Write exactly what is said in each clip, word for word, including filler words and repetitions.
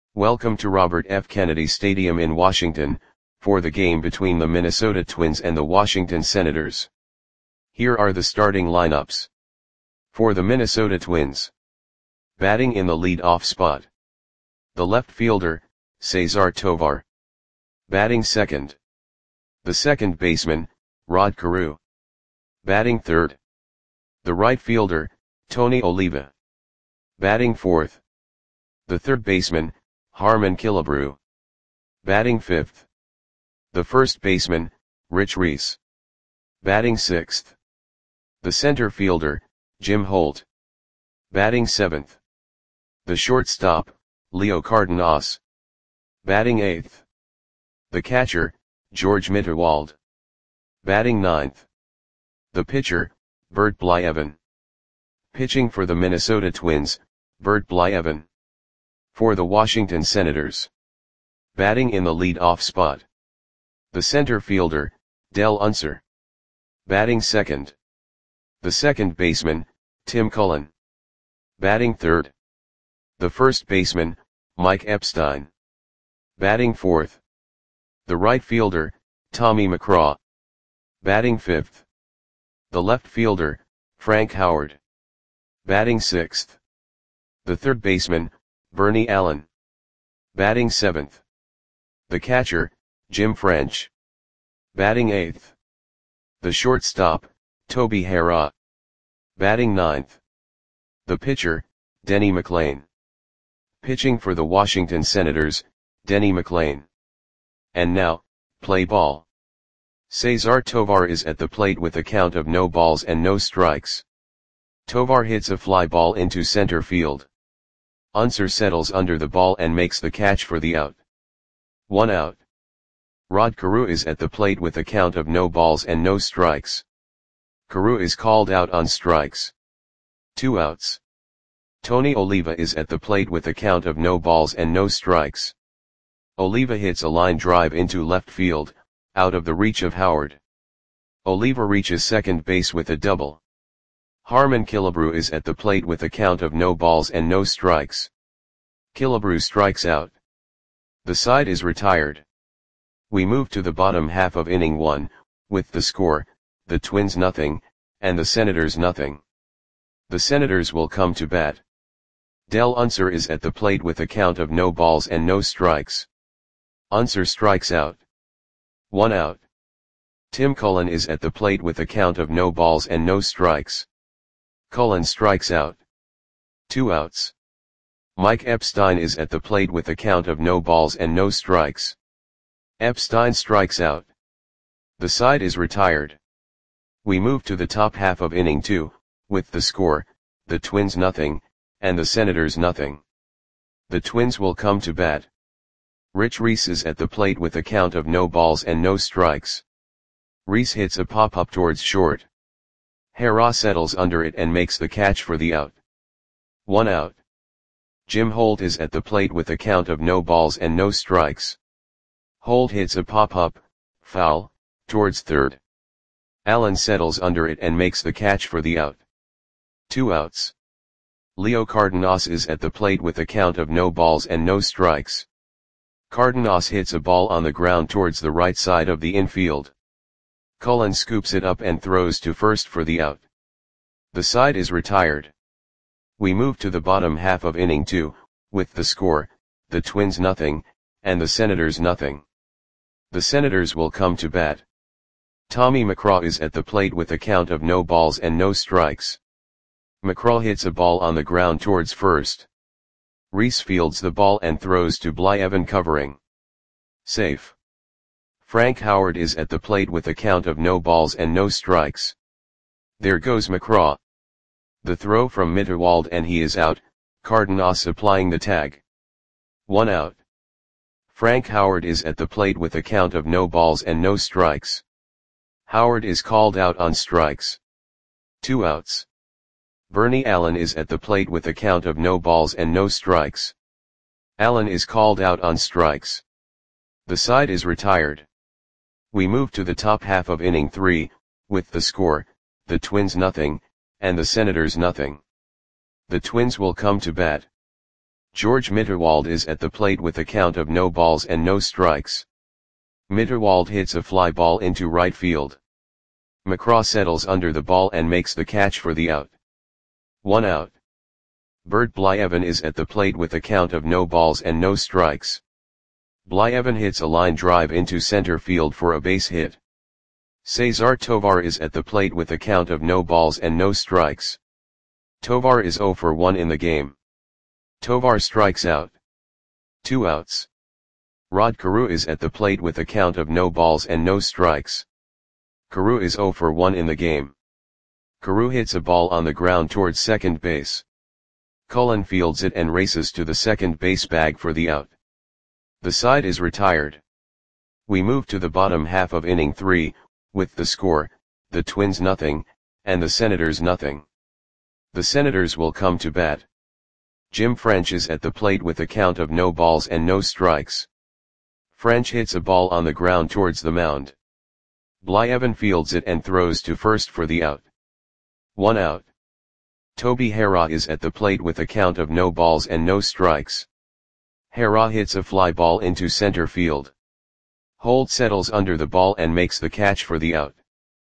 Welcome to Robert F. Kennedy Stadium in Washington, for the game between the Minnesota Twins and the Washington Senators. Here are the starting lineups. For the Minnesota Twins. Batting in the lead-off spot. The left fielder, Cesar Tovar. Batting second. The second baseman, Rod Carew. Batting third. The right fielder, Tony Oliva. Batting fourth. The third baseman, Harmon Killebrew. Batting fifth. The first baseman, Rich Reese. Batting sixth. The center fielder, Jim Holt. Batting seventh. The shortstop, Leo Cardenas. Batting eighth. The catcher, George Mitterwald. Batting ninth. The pitcher, Bert Blyleven. Pitching for the Minnesota Twins, Bert Blyleven. For the Washington Senators. Batting in the lead-off spot. The center fielder, Dell Unser. Batting second. The second baseman, Tim Cullen. Batting third. The first baseman, Mike Epstein. Batting fourth. The right fielder, Tommy McCraw. Batting fifth. The left fielder, Frank Howard. Batting sixth. The third baseman, Bernie Allen. Batting seventh. The catcher, Jim French. Batting eighth. The shortstop, Toby Harrah. Batting ninth. The pitcher, Denny McLain. Pitching for the Washington Senators, Denny McLain. And now, play ball. Cesar Tovar is at the plate with a count of no balls and no strikes. Tovar hits a fly ball into center field. Unser settles under the ball and makes the catch for the out. One out. Rod Carew is at the plate with a count of no balls and no strikes. Carew is called out on strikes. Two outs. Tony Oliva is at the plate with a count of no balls and no strikes. Oliva hits a line drive into left field, out of the reach of Howard. Oliva reaches second base with a double. Harmon Killebrew is at the plate with a count of no balls and no strikes. Killebrew strikes out. The side is retired. We move to the bottom half of inning one, with the score, the Twins nothing, and the Senators nothing. The Senators will come to bat. Dell Unser is at the plate with a count of no balls and no strikes. Unser strikes out. One out. Tim Cullen is at the plate with a count of no balls and no strikes. Cullen strikes out. Two outs. Mike Epstein is at the plate with a count of no balls and no strikes. Epstein strikes out. The side is retired. We move to the top half of inning two, with the score, the Twins nothing, and the Senators nothing. The Twins will come to bat. Rich Reese is at the plate with a count of no balls and no strikes. Reese hits a pop-up towards short. Harrah settles under it and makes the catch for the out. One out. Jim Holt is at the plate with a count of no balls and no strikes. Holt hits a pop-up, foul, towards third. Allen settles under it and makes the catch for the out. Two outs. Leo Cardenas is at the plate with a count of no balls and no strikes. Cardenas hits a ball on the ground towards the right side of the infield. Cullen scoops it up and throws to first for the out. The side is retired. We move to the bottom half of inning two, with the score, the Twins nothing, and the Senators nothing. The Senators will come to bat. Tommy McCraw is at the plate with a count of no balls and no strikes. McCraw hits a ball on the ground towards first. Reese fields the ball and throws to Blyleven covering. Safe. Frank Howard is at the plate with a count of no balls and no strikes. There goes McCraw. The throw from Mitterwald and he is out, Cardenas applying the tag. One out. Frank Howard is at the plate with a count of no balls and no strikes. Howard is called out on strikes. Two outs. Bernie Allen is at the plate with a count of no balls and no strikes. Allen is called out on strikes. The side is retired. We move to the top half of inning three, with the score, the Twins nothing, and the Senators nothing. The Twins will come to bat. George Mitterwald is at the plate with a count of no balls and no strikes. Mitterwald hits a fly ball into right field. McCraw settles under the ball and makes the catch for the out. One out. Bert Blyevin is at the plate with a count of no balls and no strikes. Blyevin hits a line drive into center field for a base hit. Cesar Tovar is at the plate with a count of no balls and no strikes. Tovar is zero for one in the game. Tovar strikes out. Two outs. Rod Carew is at the plate with a count of no balls and no strikes. Carew is zero for one in the game. Carew hits a ball on the ground towards second base. Cullen fields it and races to the second base bag for the out. The side is retired. We move to the bottom half of inning three, with the score, the Twins nothing, and the Senators nothing. The Senators will come to bat. Jim French is at the plate with a count of no balls and no strikes. French hits a ball on the ground towards the mound. Blyevin fields it and throws to first for the out. One out. Toby Harrah is at the plate with a count of no balls and no strikes. Harrah hits a fly ball into center field. Holt settles under the ball and makes the catch for the out.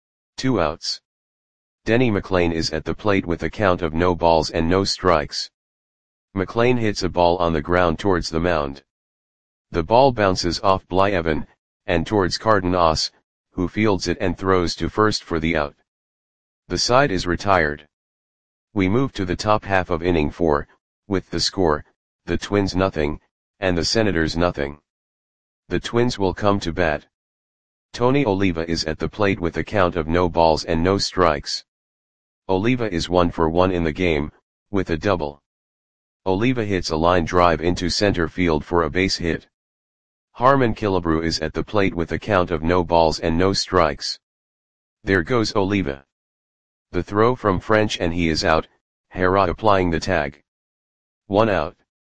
Two outs. Denny McLain is at the plate with a count of no balls and no strikes. McLain hits a ball on the ground towards the mound. The ball bounces off Blyevin, and towards Cardenas, who fields it and throws to first for the out. The side is retired. We move to the top half of inning four, with the score, the Twins nothing, and the Senators nothing. The Twins will come to bat. Tony Oliva is at the plate with a count of no balls and no strikes. Oliva is one for one in the game, with a double. Oliva hits a line drive into center field for a base hit. Harmon Killebrew is at the plate with a count of no balls and no strikes. There goes Oliva. The throw from French and he is out, Harrah applying the tag. One out.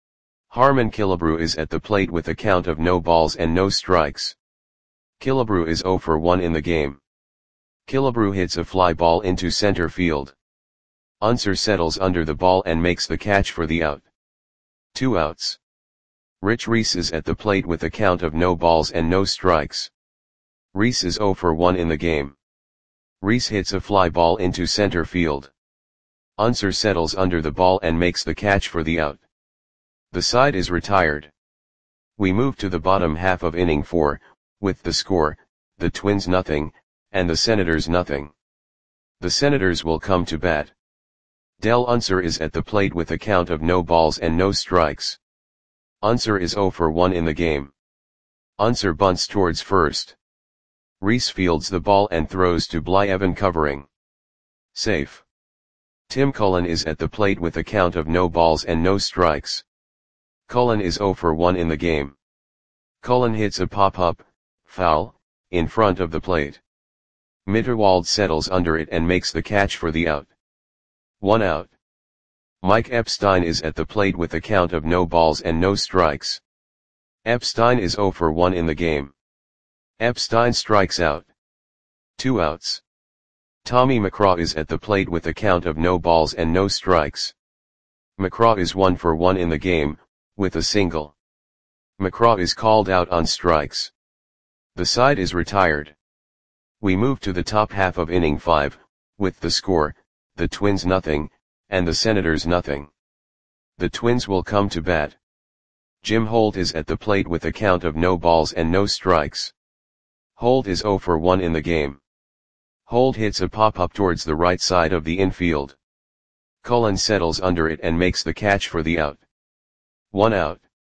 Harmon Killebrew is at the plate with a count of no balls and no strikes. Killebrew is zero for one in the game. Killebrew hits a fly ball into center field. Unser settles under the ball and makes the catch for the out. Two outs. Rich Reese is at the plate with a count of no balls and no strikes. Reese is zero for one in the game. Reese hits a fly ball into center field. Unser settles under the ball and makes the catch for the out. The side is retired. We move to the bottom half of inning four, with the score, the Twins nothing, and the Senators nothing. The Senators will come to bat. Del Unser is at the plate with a count of no balls and no strikes. Unser is zero for one in the game. Unser bunts towards first. Reese fields the ball and throws to Blyevin covering. Safe. Tim Cullen is at the plate with a count of no balls and no strikes. Cullen is zero for one in the game. Cullen hits a pop-up, foul, in front of the plate. Mitterwald settles under it and makes the catch for the out. One out. Mike Epstein is at the plate with a count of no balls and no strikes. Epstein is zero for one in the game. Epstein strikes out. Two outs. Tommy McCraw is at the plate with a count of no balls and no strikes. McCraw is one for one in the game, with a single. McCraw is called out on strikes. The side is retired. We move to the top half of inning five, with the score, the Twins nothing, and the Senators nothing. The Twins will come to bat. Jim Holt is at the plate with a count of no balls and no strikes. Holt is zero for one in the game. Holt hits a pop-up towards the right side of the infield. Cullen settles under it and makes the catch for the out. One out.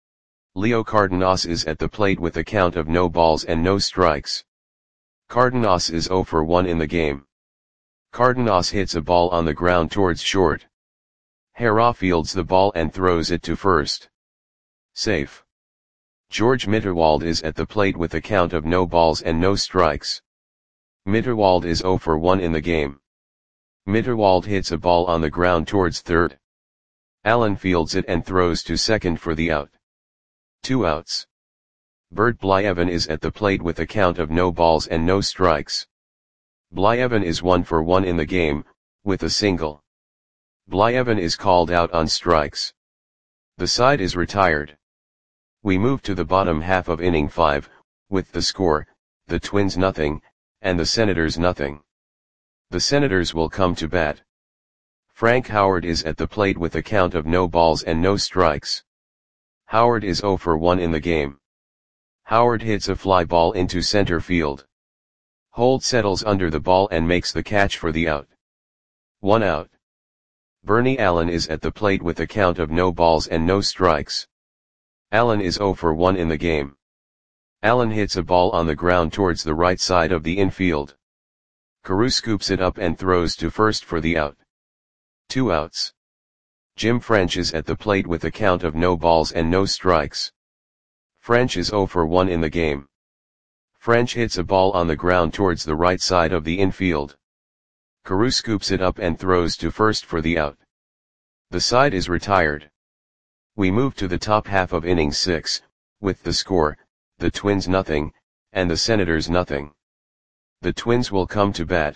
Leo Cardenas is at the plate with a count of no balls and no strikes. Cardenas is zero for one in the game. Cardenas hits a ball on the ground towards short. Harrah fields the ball and throws it to first. Safe. George Mitterwald is at the plate with a count of no balls and no strikes. Mitterwald is zero for one in the game. Mitterwald hits a ball on the ground towards third. Allen fields it and throws to second for the out. Two outs. Bert Blyevin is at the plate with a count of no balls and no strikes. Blyevin is one for one in the game, with a single. Blyevin is called out on strikes. The side is retired. We move to the bottom half of inning five, with the score, the Twins nothing, and the Senators nothing. The Senators will come to bat. Frank Howard is at the plate with a count of no balls and no strikes. Howard is oh for one in the game. Howard hits a fly ball into center field. Holt settles under the ball and makes the catch for the out. One out. Bernie Allen is at the plate with a count of no balls and no strikes. Allen is oh for one in the game. Allen hits a ball on the ground towards the right side of the infield. Carew scoops it up and throws to first for the out. Two outs. Jim French is at the plate with a count of no balls and no strikes. French is oh for one in the game. French hits a ball on the ground towards the right side of the infield. Carew scoops it up and throws to first for the out. The side is retired. We move to the top half of inning six, with the score, the Twins nothing, and the Senators nothing. The Twins will come to bat.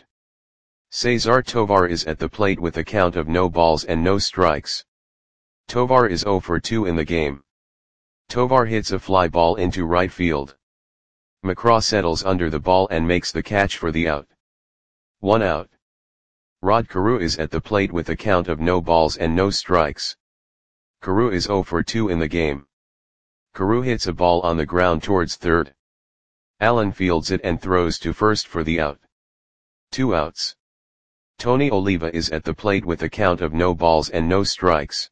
Cesar Tovar is at the plate with a count of no balls and no strikes. Tovar is oh for two in the game. Tovar hits a fly ball into right field. McCraw settles under the ball and makes the catch for the out. One out. Rod Carew is at the plate with a count of no balls and no strikes. Carew is oh for two in the game. Carew hits a ball on the ground towards third. Allen fields it and throws to first for the out. Two outs. Tony Oliva is at the plate with a count of no balls and no strikes.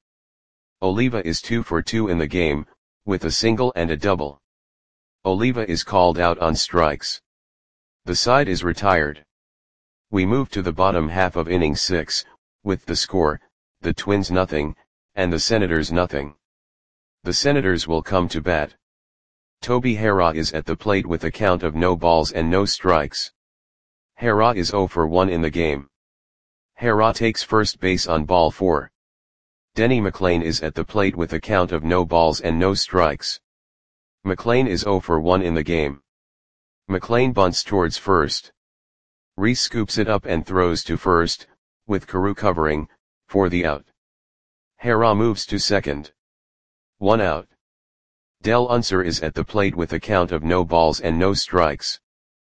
Oliva is two for two in the game, with a single and a double. Oliva is called out on strikes. The side is retired. We move to the bottom half of inning six, with the score, the Twins nothing, and the Senators nothing. The Senators will come to bat. Toby Harrah is at the plate with a count of no balls and no strikes. Harrah is oh for one in the game. Harrah takes first base on ball four. Denny McLain is at the plate with a count of no balls and no strikes. McLain is oh for one in the game. McLain bunts towards first. Reese scoops it up and throws to first, with Carew covering, for the out. Harrah moves to second. One out. Del Unser is at the plate with a count of no balls and no strikes.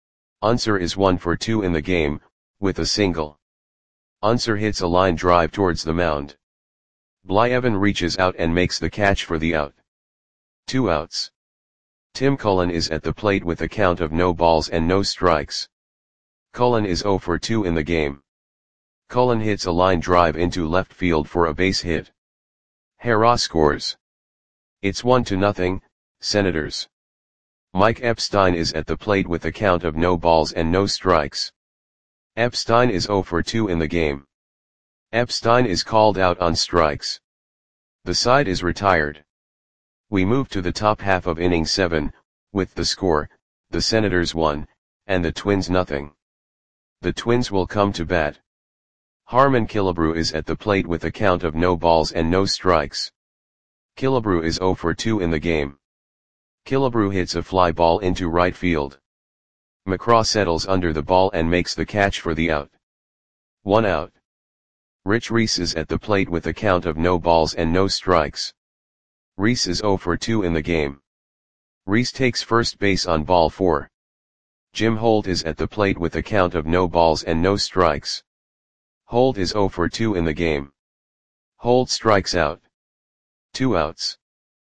Unser is one for two in the game, with a single. Unser hits a line drive towards the mound. Blyevin reaches out and makes the catch for the out. Two outs. Tim Cullen is at the plate with a count of no balls and no strikes. Cullen is oh for two in the game. Cullen hits a line drive into left field for a base hit. Harrah scores. It's one to nothing, Senators. Mike Epstein is at the plate with a count of no balls and no strikes. Epstein is oh for two in the game. Epstein is called out on strikes. The side is retired. We move to the top half of inning seven, with the score, the Senators one, and the Twins nothing. The Twins will come to bat. Harmon Killebrew is at the plate with a count of no balls and no strikes. Killebrew is oh for two in the game. Killebrew hits a fly ball into right field. McCraw settles under the ball and makes the catch for the out. One out. Rich Reese is at the plate with a count of no balls and no strikes. Reese is oh for two in the game. Reese takes first base on ball four. Jim Holt is at the plate with a count of no balls and no strikes. Holt is oh for two in the game. Holt strikes out. Two outs.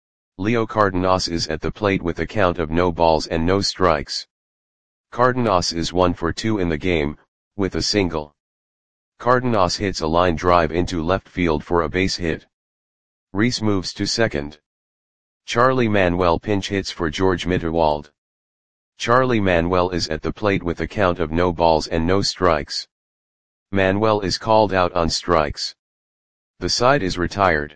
Leo Cardenas is at the plate with a count of no balls and no strikes. Cardenas is one for two in the game, with a single. Cardenas hits a line drive into left field for a base hit. Reese moves to second. Charlie Manuel pinch hits for George Mitterwald. Charlie Manuel is at the plate with a count of no balls and no strikes. Manuel is called out on strikes. The side is retired.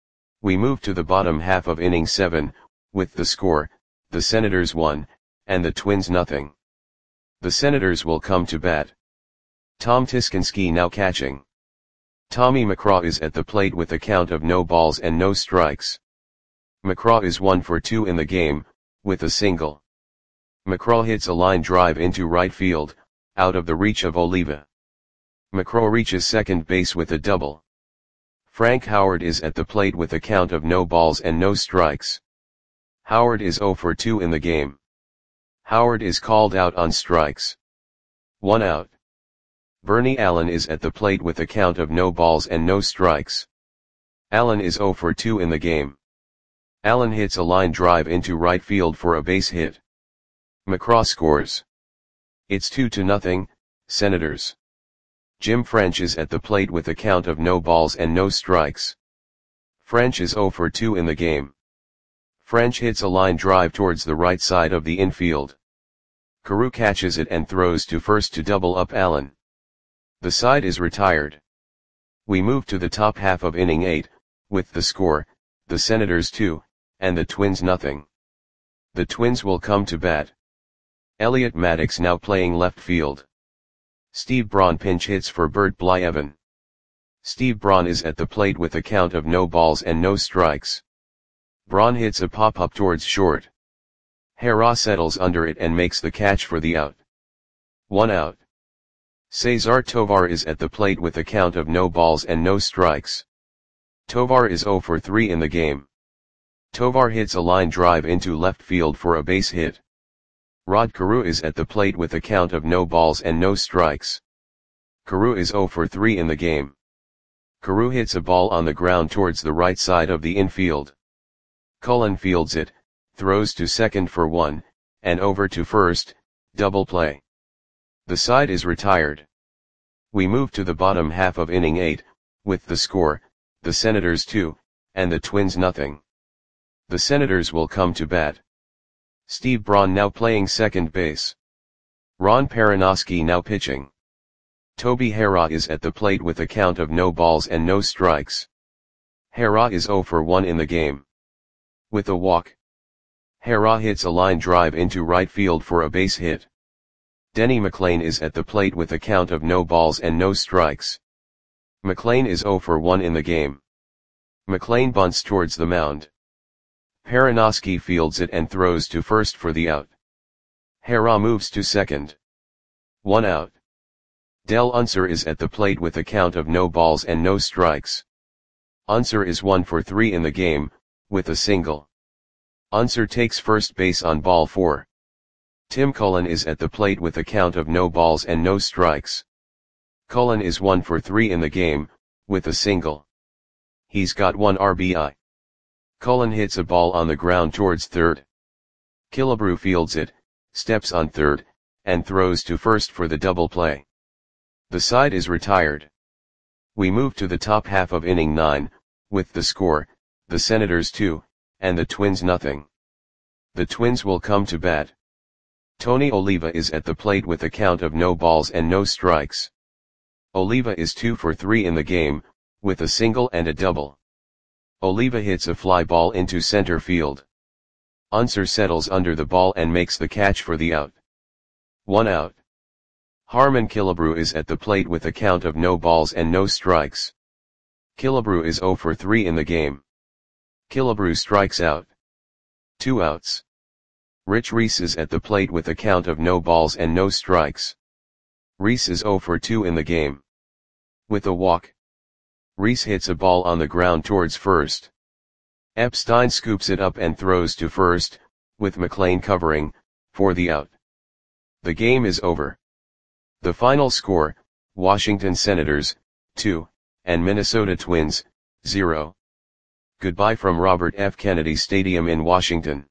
We move to the bottom half of inning seven, with the score, the Senators one, and the Twins nothing. The Senators will come to bat. Tom Tiskinski now catching. Tommy McCraw is at the plate with a count of no balls and no strikes. McCraw is one for two in the game, with a single. McCraw hits a line drive into right field, out of the reach of Oliva. McCraw reaches second base with a double. Frank Howard is at the plate with a count of no balls and no strikes. Howard is zero for two in the game. Howard is called out on strikes. One out. Bernie Allen is at the plate with a count of no balls and no strikes. Allen is zero for two in the game. Allen hits a line drive into right field for a base hit. McCraw scores. It's two to nothing, Senators. Jim French is at the plate with a count of no balls and no strikes. French is zero for two in the game. French hits a line drive towards the right side of the infield. Carew catches it and throws to first to double up Allen. The side is retired. We move to the top half of inning eight, with the score, the Senators two, and the Twins nothing. The Twins will come to bat. Elliot Maddox now playing left field. Steve Braun pinch hits for Bert Blyleven. Steve Braun is at the plate with a count of no balls and no strikes. Braun hits a pop-up towards short. Hera settles under it and makes the catch for the out. One out. Cesar Tovar is at the plate with a count of no balls and no strikes. Tovar is zero for three in the game. Tovar hits a line drive into left field for a base hit. Rod Carew is at the plate with a count of no balls and no strikes. Carew is zero for three in the game. Carew hits a ball on the ground towards the right side of the infield. Cullen fields it, throws to second for one, and over to first, double play. The side is retired. We move to the bottom half of inning eight, with the score, the Senators two, and the Twins nothing. The Senators will come to bat. Steve Braun now playing second base. Ron Perranoski now pitching. Toby Hera is at the plate with a count of no balls and no strikes. Hera is zero for one in the game. With a walk. Hera hits a line drive into right field for a base hit. Denny McLain is at the plate with a count of no balls and no strikes. McLain is zero for one in the game. McLain bunts towards the mound. Perranoski fields it and throws to first for the out. Hera moves to second. One out. Del Unser is at the plate with a count of no balls and no strikes. Unser is one for three in the game, with a single. Unser takes first base on ball four. Tim Cullen is at the plate with a count of no balls and no strikes. Cullen is one for three in the game, with a single. He's got one R B I. Cullen hits a ball on the ground towards third. Killebrew fields it, steps on third, and throws to first for the double play. The side is retired. We move to the top half of inning nine, with the score, the Senators two, and the Twins nothing. The Twins will come to bat. Tony Oliva is at the plate with a count of no balls and no strikes. Oliva is two for three in the game, with a single and a double. Oliva hits a fly ball into center field. Unser settles under the ball and makes the catch for the out. One out. Harmon Killebrew is at the plate with a count of no balls and no strikes. Killebrew is zero for three in the game. Killebrew strikes out. Two outs. Rich Reese is at the plate with a count of no balls and no strikes. Reese is zero for two in the game. With a walk. Reese hits a ball on the ground towards first. Epstein scoops it up and throws to first, with McLain covering, for the out. The game is over. The final score, Washington Senators, two, and Minnesota Twins, zero. Goodbye from Robert F. Kennedy Stadium in Washington.